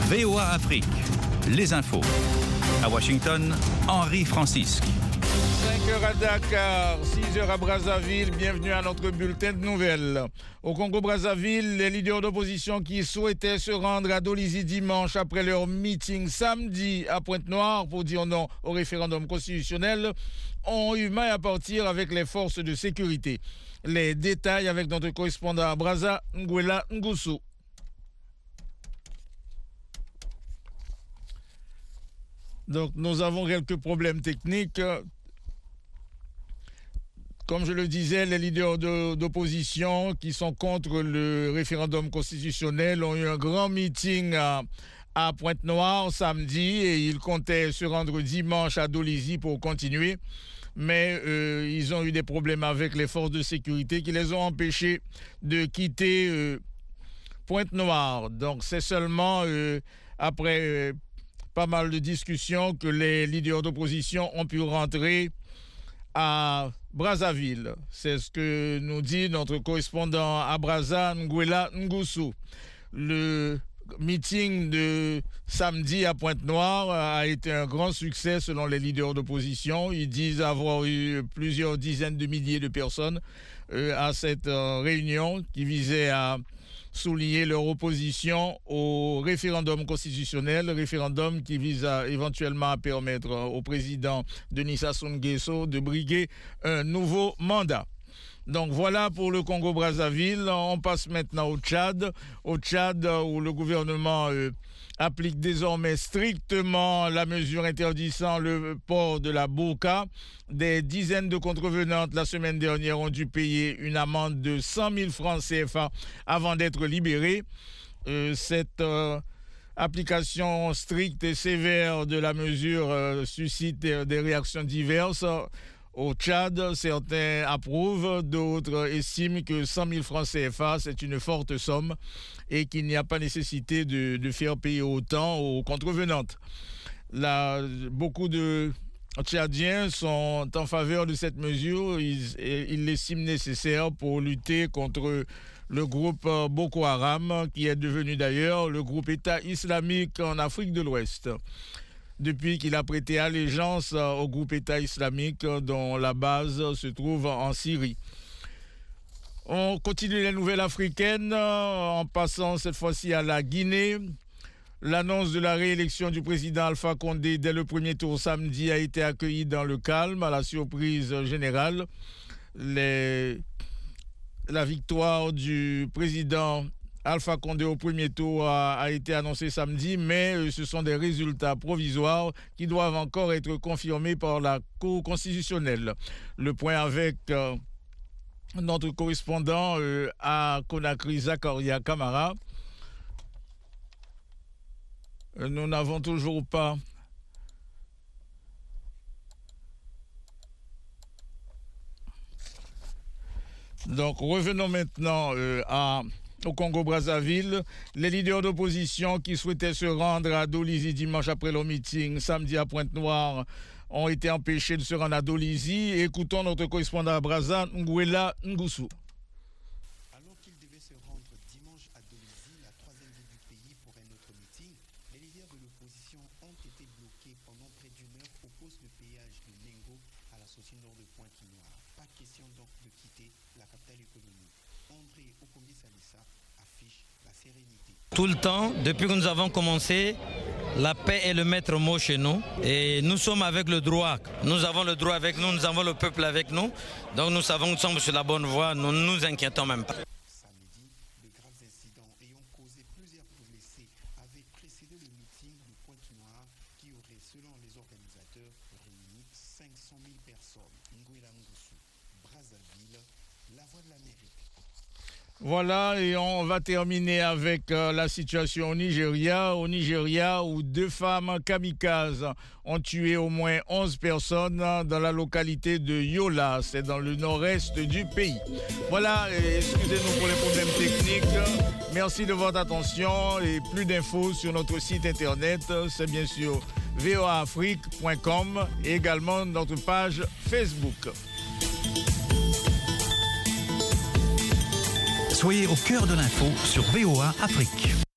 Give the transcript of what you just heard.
VOA Afrique, les infos. À Washington, Henri Francisque. 5h à Dakar, 6h à Brazzaville, bienvenue à notre bulletin de nouvelles. Au Congo-Brazzaville, les leaders d'opposition qui souhaitaient se rendre à Dolisie dimanche après leur meeting samedi à Pointe-Noire pour dire non au référendum constitutionnel ont eu maille à partir avec les forces de sécurité. Les détails avec notre correspondant à Brazza, Nguela Ngusu. Donc nous avons quelques problèmes techniques. Comme je le disais, les leaders d'opposition qui sont contre le référendum constitutionnel ont eu un grand meeting à Pointe-Noire samedi et ils comptaient se rendre dimanche à Dolisie pour continuer. Mais ils ont eu des problèmes avec les forces de sécurité qui les ont empêchés de quitter Pointe-Noire. Donc c'est seulement après pas mal de discussions que les leaders d'opposition ont pu rentrer à Brazzaville. C'est ce que nous dit notre correspondant à Brazza, Nguela Ngusu. Le meeting de samedi à Pointe-Noire a été un grand succès selon les leaders d'opposition. Ils disent avoir eu plusieurs dizaines de milliers de personnes à cette réunion qui visait à souligner leur opposition au référendum constitutionnel, référendum qui vise éventuellement à permettre au président Denis Sassou Nguesso de briguer un nouveau mandat. Donc voilà pour le Congo-Brazzaville. On passe maintenant au Tchad où le gouvernement applique désormais strictement la mesure interdisant le port de la burqa. Des dizaines de contrevenantes la semaine dernière ont dû payer une amende de 100 000 francs CFA avant d'être libérées. Cette application stricte et sévère de la mesure suscite des réactions diverses. Au Tchad, certains approuvent, d'autres estiment que 100 000 francs CFA, c'est une forte somme et qu'il n'y a pas nécessité de faire payer autant aux contrevenantes. Beaucoup de Tchadiens sont en faveur de cette mesure. Ils l'estiment nécessaire pour lutter contre le groupe Boko Haram, qui est devenu d'ailleurs le groupe État islamique en Afrique de l'Ouest, depuis qu'il a prêté allégeance au groupe État islamique dont la base se trouve en Syrie. On continue les nouvelles africaines en passant cette fois-ci à la Guinée. L'annonce de la réélection du président Alpha Condé dès le premier tour samedi a été accueillie dans le calme, à la surprise générale. La victoire du président Alpha Condé au premier tour a été annoncé samedi, mais ce sont des résultats provisoires qui doivent encore être confirmés par la Cour constitutionnelle. Le point avec notre correspondant à Conakry, Zakaria Kamara. Nous n'avons toujours pas Donc revenons maintenant au Congo-Brazzaville. Les leaders d'opposition qui souhaitaient se rendre à Dolisie dimanche après leur meeting samedi à Pointe-Noire ont été empêchés de se rendre à Dolisie. Écoutons notre correspondant à Brazza, Nguela Ngusu. Alors qu'ils devaient se rendre dimanche à Dolisie, la troisième ville du pays, pour un autre meeting, les leaders de l'opposition ont été bloqués pendant près d'une heure au poste de péage de Mengo à la sortie nord de Pointe-Noire. Pas question donc de quitter la capitale économique. André Okombi-Salissa affiche la sérénité. Tout le temps, depuis que nous avons commencé, la paix est le maître mot chez nous. Et nous sommes avec le droit. Nous avons le droit avec nous, nous avons le peuple avec nous. Donc nous savons que nous sommes sur la bonne voie, nous ne nous inquiétons même pas. Samedi, de graves incidents ayant causé plusieurs blessés avaient précédé le meeting de Pointe-Noire qui aurait, selon les organisateurs, réuni 500 000 personnes. Nguela Ngusu, Brazzaville, la voix de l'Amérique. Voilà, et on va terminer avec la situation au Nigeria. Au Nigeria, où 2 femmes kamikazes ont tué au moins 11 personnes dans la localité de Yola. C'est dans le nord-est du pays. Voilà, excusez-nous pour les problèmes techniques. Merci de votre attention et plus d'infos sur notre site internet. C'est bien sûr voaafrique.com et également notre page Facebook. Soyez au cœur de l'info sur VOA Afrique.